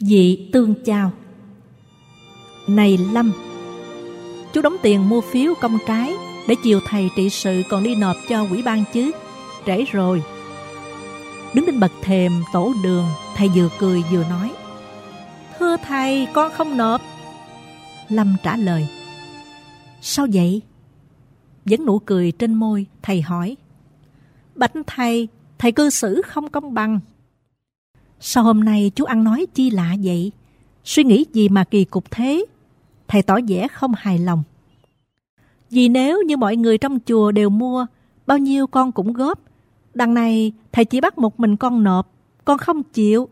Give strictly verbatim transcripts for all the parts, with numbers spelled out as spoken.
Vị tương chào. Này Lâm, chú đóng tiền mua phiếu công trái để chiều thầy trị sự còn đi nộp cho ủy ban chứ? Trễ rồi. Đứng trên bậc thềm tổ đường, thầy vừa cười vừa nói: Thưa thầy, con không nộp. Lâm trả lời: Sao vậy? Vẫn nụ cười trên môi, thầy hỏi: Bạch thầy, thầy cư xử không công bằng. Sao hôm nay chú ăn nói chi lạ vậy? Suy nghĩ gì mà kỳ cục thế? Thầy tỏ vẻ không hài lòng. Vì nếu như mọi người trong chùa đều mua, bao nhiêu con cũng góp. Đằng này thầy chỉ bắt một mình con nộp, con không chịu.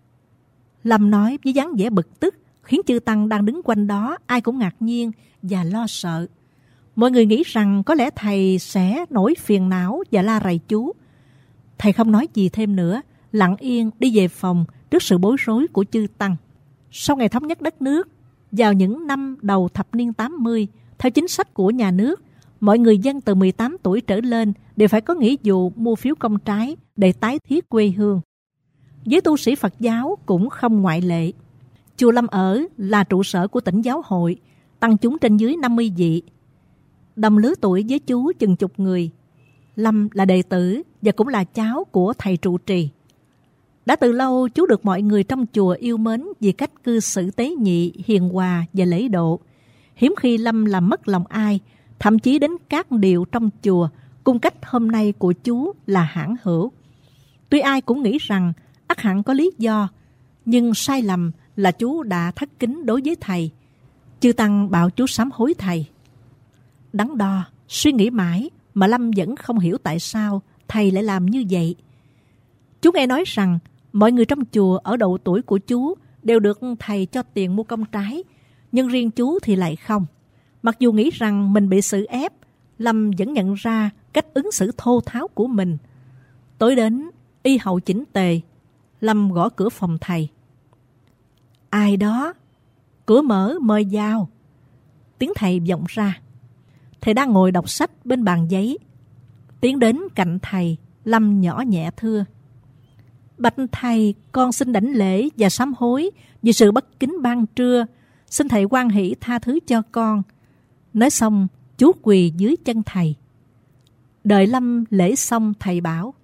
Lâm nói với dáng vẻ bực tức, khiến chư tăng đang đứng quanh đó ai cũng ngạc nhiên và lo sợ. Mọi người nghĩ rằng có lẽ thầy sẽ nổi phiền não và la rầy chú. Thầy không nói gì thêm nữa, lặng yên đi về phòng trước sự bối rối của chư tăng. Sau ngày thống nhất đất nước, vào những năm đầu thập niên tám mươi, theo chính sách của nhà nước, mọi người dân từ mười tám tuổi trở lên đều phải có nghĩa vụ mua phiếu công trái để tái thiết quê hương. Với tu sĩ Phật giáo cũng không ngoại lệ. Chùa Lâm ở là trụ sở của tỉnh giáo hội, tăng chúng trên dưới năm mươi vị. Đồng lứa tuổi với chú chừng chục người. Lâm là đệ tử và cũng là cháu của thầy trụ trì. Đã từ lâu chú được mọi người trong chùa yêu mến vì cách cư xử tế nhị, hiền hòa và lễ độ. Hiếm khi Lâm làm mất lòng ai, thậm chí đến các điệu trong chùa, cung cách hôm nay của chú là hãn hữu. Tuy ai cũng nghĩ rằng ắt hẳn có lý do, nhưng sai lầm là chú đã thất kính đối với thầy. Chư tăng bảo chú sám hối thầy. Đắn đo, suy nghĩ mãi mà Lâm vẫn không hiểu tại sao thầy lại làm như vậy. Chú nghe nói rằng mọi người trong chùa ở độ tuổi của chú đều được thầy cho tiền mua công trái, nhưng riêng chú thì lại không. Mặc dù nghĩ rằng mình bị xử ép, Lâm vẫn nhận ra cách ứng xử thô tháo của mình. Tối đến, y hậu chỉnh tề, Lâm gõ cửa phòng thầy. Ai đó? Cửa mở, mời vào. Tiếng thầy vọng ra. Thầy đang ngồi đọc sách bên bàn giấy. Tiến đến cạnh thầy, Lâm nhỏ nhẹ thưa: Bạch thầy, con xin đảnh lễ và sám hối vì sự bất kính ban trưa. Xin thầy hoan hỷ tha thứ cho con. Nói xong, chú quỳ dưới chân thầy. Đợi Lâm lễ xong, thầy bảo: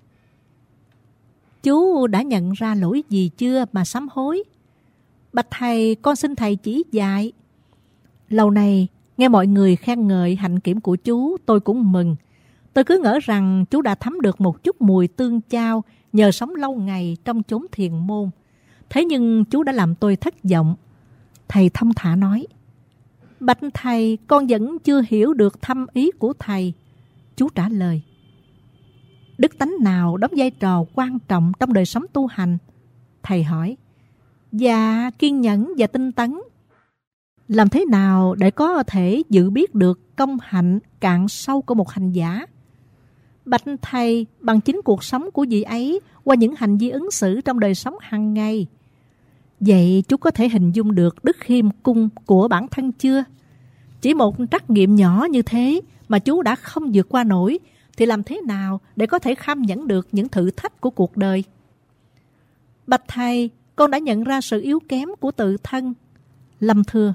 Chú đã nhận ra lỗi gì chưa mà sám hối? Bạch thầy, con xin thầy chỉ dạy. Lâu nay, nghe mọi người khen ngợi hạnh kiểm của chú, tôi cũng mừng. Tôi cứ ngỡ rằng chú đã thấm được một chút mùi tương chao nhờ sống lâu ngày trong chốn thiền môn. Thế nhưng chú đã làm tôi thất vọng. Thầy thông thả nói: Bạch thầy, con vẫn chưa hiểu được thâm ý của thầy. Chú trả lời: Đức tánh nào đóng vai trò quan trọng trong đời sống tu hành? Thầy hỏi: Dạ, kiên nhẫn và tinh tấn. Làm thế nào để có thể dự biết được công hạnh cạn sâu của một hành giả? Bạch thầy, bằng chính cuộc sống của vị ấy qua những hành vi ứng xử trong đời sống hàng ngày. Vậy chú có thể hình dung được đức khiêm cung của bản thân chưa? Chỉ một trắc nghiệm nhỏ như thế mà chú đã không vượt qua nổi, thì làm thế nào để có thể kham nhẫn được những thử thách của cuộc đời? Bạch thầy, con đã nhận ra sự yếu kém của tự thân. Lâm thưa: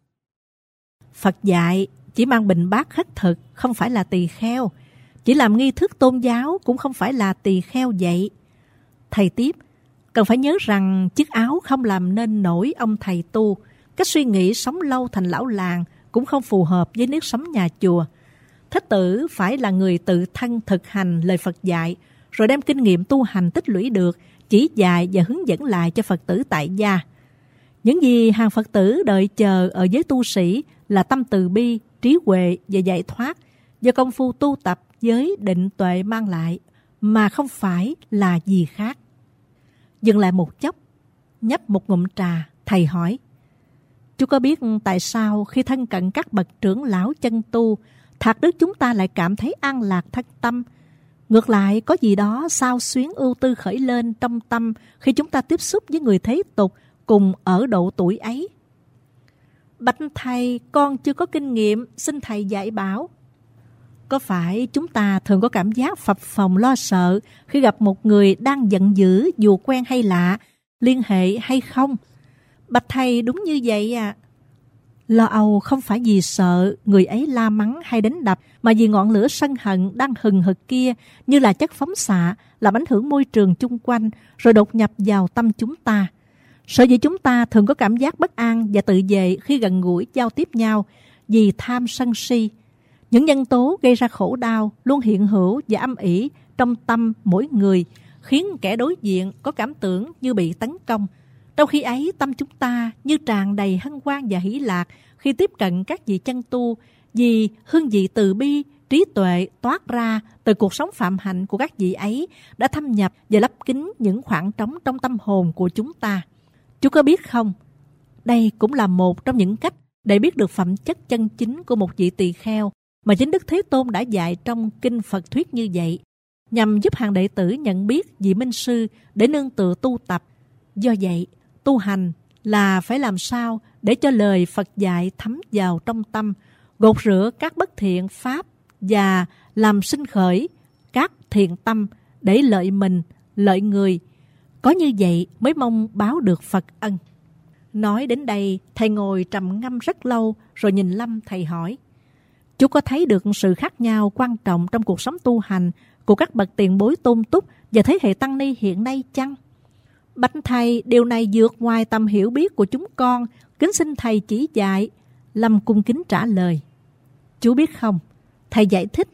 Phật dạy chỉ mang bình bát khất thực không phải là tỳ kheo, chỉ làm nghi thức tôn giáo cũng không phải là tỳ kheo vậy. Thầy tiếp: Cần phải nhớ rằng chiếc áo không làm nên nổi ông thầy tu. Cách suy nghĩ sống lâu thành lão làng cũng không phù hợp với nếp sống nhà chùa. Thích tử phải là người tự thân thực hành lời Phật dạy, rồi đem kinh nghiệm tu hành tích lũy được chỉ dạy và hướng dẫn lại cho Phật tử tại gia. Những gì hàng Phật tử đợi chờ ở giới tu sĩ là tâm từ bi, trí huệ và giải thoát do công phu tu tập với định tuệ mang lại, mà không phải là gì khác. Dừng lại một chốc, nhấp một ngụm trà, thầy hỏi: Chú có biết tại sao khi thân cận các bậc trưởng lão chân tu, thạc đức chúng ta lại cảm thấy an lạc thân tâm? Ngược lại, có gì đó xao xuyến ưu tư khởi lên trong tâm khi chúng ta tiếp xúc với người thế tục cùng ở độ tuổi ấy. Bạch thầy, con chưa có kinh nghiệm, xin thầy dạy bảo. Có phải chúng ta thường có cảm giác phập phồng lo sợ khi gặp một người đang giận dữ dù quen hay lạ, liên hệ hay không? Bạch thầy, đúng như vậy à. Lo âu không phải vì sợ người ấy la mắng hay đánh đập, mà vì ngọn lửa sân hận đang hừng hực kia như là chất phóng xạ, làm ảnh hưởng môi trường chung quanh, rồi đột nhập vào tâm chúng ta. Sở dĩ chúng ta thường có cảm giác bất an và tự vệ khi gần gũi giao tiếp nhau, vì tham sân si. Những nhân tố gây ra khổ đau luôn hiện hữu và âm ỉ trong tâm mỗi người, khiến kẻ đối diện có cảm tưởng như bị tấn công. Trong khi ấy, tâm chúng ta như tràn đầy hân hoan và hỷ lạc khi tiếp cận các vị chân tu, vì hương vị từ bi, trí tuệ toát ra từ cuộc sống phạm hạnh của các vị ấy đã thâm nhập và lấp kín những khoảng trống trong tâm hồn của chúng ta. Chú có biết không, đây cũng là một trong những cách để biết được phẩm chất chân chính của một vị tỳ kheo mà chính Đức Thế Tôn đã dạy trong kinh Phật thuyết như vậy, nhằm giúp hàng đệ tử nhận biết vị minh sư để nương tựa tu tập. Do vậy, tu hành là phải làm sao để cho lời Phật dạy thấm vào trong tâm, gột rửa các bất thiện pháp và làm sinh khởi các thiện tâm để lợi mình, lợi người. Có như vậy mới mong báo được Phật ân. Nói đến đây, thầy ngồi trầm ngâm rất lâu, rồi nhìn Lâm thầy hỏi: Chú có thấy được sự khác nhau quan trọng trong cuộc sống tu hành của các bậc tiền bối tôn túc và thế hệ tăng ni hiện nay chăng? Bạch thầy, điều này vượt ngoài tầm hiểu biết của chúng con, kính xin thầy chỉ dạy. Lâm cung kính trả lời: Chú biết không, thầy giải thích,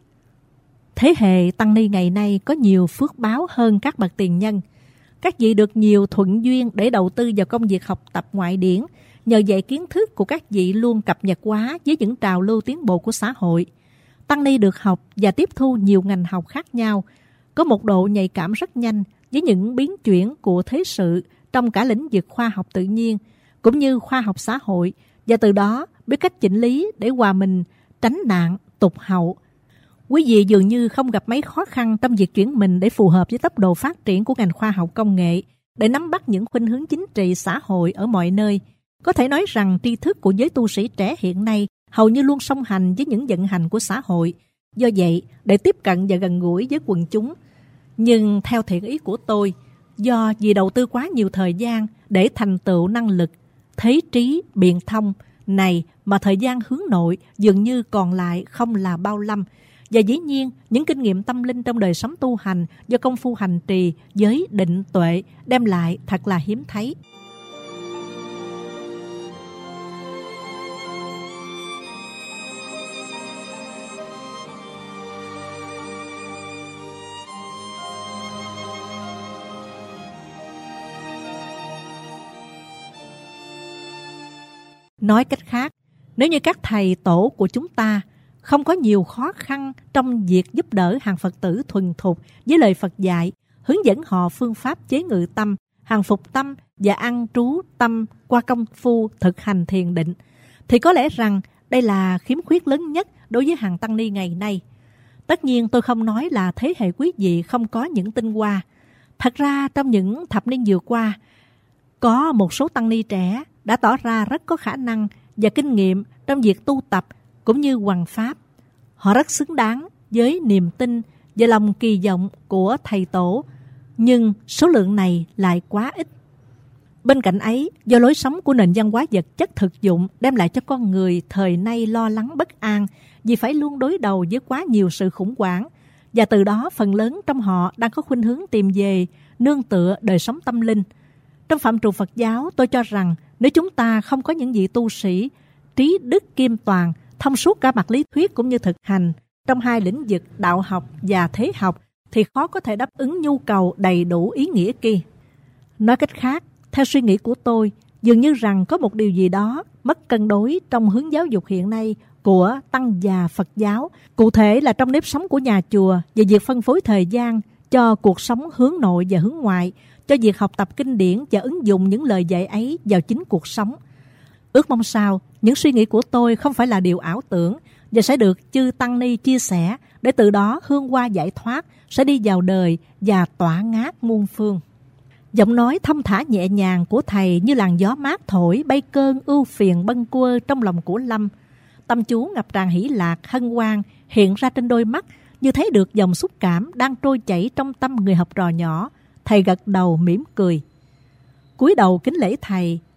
thế hệ tăng ni ngày nay có nhiều phước báo hơn các bậc tiền nhân. Các vị được nhiều thuận duyên để đầu tư vào công việc học tập ngoại điển, nhờ vậy kiến thức của các vị luôn cập nhật hóa với những trào lưu tiến bộ của xã hội. Tăng ni được học và tiếp thu nhiều ngành học khác nhau, có một độ nhạy cảm rất nhanh với những biến chuyển của thế sự trong cả lĩnh vực khoa học tự nhiên cũng như khoa học xã hội, và từ đó biết cách chỉnh lý để hòa mình, tránh nạn, tụt hậu. Quý vị dường như không gặp mấy khó khăn trong việc chuyển mình để phù hợp với tốc độ phát triển của ngành khoa học công nghệ, để nắm bắt những khuynh hướng chính trị xã hội ở mọi nơi. Có thể nói rằng tri thức của giới tu sĩ trẻ hiện nay hầu như luôn song hành với những vận hành của xã hội. Do vậy, để tiếp cận và gần gũi với quần chúng. Nhưng theo thiện ý của tôi, do vì đầu tư quá nhiều thời gian để thành tựu năng lực, thế trí, biện thông này mà thời gian hướng nội dường như còn lại không là bao lâm. Và dĩ nhiên, những kinh nghiệm tâm linh trong đời sống tu hành do công phu hành trì, giới định tuệ đem lại thật là hiếm thấy. Nói cách khác, nếu như các thầy tổ của chúng ta không có nhiều khó khăn trong việc giúp đỡ hàng Phật tử thuần thục với lời Phật dạy, hướng dẫn họ phương pháp chế ngự tâm, hàng phục tâm và an trú tâm qua công phu thực hành thiền định, thì có lẽ rằng đây là khiếm khuyết lớn nhất đối với hàng tăng ni ngày nay. Tất nhiên tôi không nói là thế hệ quý vị không có những tinh hoa. Thật ra trong những thập niên vừa qua, có một số tăng ni trẻ đã tỏ ra rất có khả năng và kinh nghiệm trong việc tu tập cũng như hoằng pháp. Họ rất xứng đáng với niềm tin và lòng kỳ vọng của thầy tổ, nhưng số lượng này lại quá ít. Bên cạnh ấy, do lối sống của nền văn hóa vật chất thực dụng đem lại cho con người thời nay lo lắng bất an vì phải luôn đối đầu với quá nhiều sự khủng hoảng, và từ đó phần lớn trong họ đang có khuynh hướng tìm về nương tựa đời sống tâm linh. Trong phạm trù Phật giáo, tôi cho rằng nếu chúng ta không có những vị tu sĩ trí đức kim toàn, thông suốt cả mặt lý thuyết cũng như thực hành trong hai lĩnh vực đạo học và thế học, thì khó có thể đáp ứng nhu cầu đầy đủ ý nghĩa kia. Nói cách khác, theo suy nghĩ của tôi, dường như rằng có một điều gì đó mất cân đối trong hướng giáo dục hiện nay của tăng già Phật giáo, cụ thể là trong nếp sống của nhà chùa về việc phân phối thời gian cho cuộc sống hướng nội và hướng ngoại, cho việc học tập kinh điển và ứng dụng những lời dạy ấy vào chính cuộc sống. Ước mong sao những suy nghĩ của tôi không phải là điều ảo tưởng và sẽ được chư tăng ni chia sẻ, để từ đó hương hoa giải thoát sẽ đi vào đời và tỏa ngát muôn phương. Giọng nói thông thả nhẹ nhàng của thầy như làn gió mát thổi bay cơn ưu phiền bâng quơ trong lòng của Lâm. Tâm chú ngập tràn hỷ lạc hân hoan hiện ra trên đôi mắt, như thấy được dòng xúc cảm đang trôi chảy trong tâm người học trò nhỏ. Thầy gật đầu mỉm cười. Cúi đầu kính lễ thầy,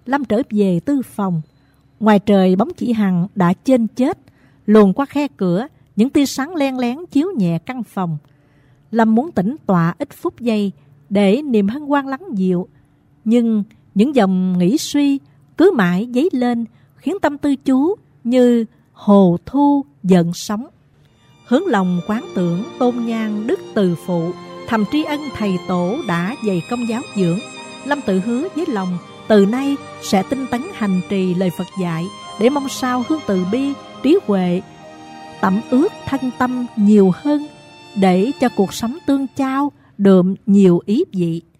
Lâm trở về tư phòng. Ngoài trời bóng chị Hằng đã chênh chết, luồn qua khe cửa, những tia sáng len lén chiếu nhẹ căn phòng. Lâm muốn tĩnh tọa ít phút giây để niềm hân hoan lắng dịu, nhưng những dòng nghĩ suy cứ mãi dấy lên, khiến tâm tư chú như hồ thu giận sóng. Hướng lòng quán tưởng tôn nhang đức từ phụ, thầm tri ân thầy tổ đã dày công giáo dưỡng. Lâm tự hứa với lòng từ nay sẽ tinh tấn hành trì lời Phật dạy, để mong sao hương từ bi, trí huệ tẩm ướt thân tâm nhiều hơn, để cho cuộc sống tương trao đượm nhiều ý vị.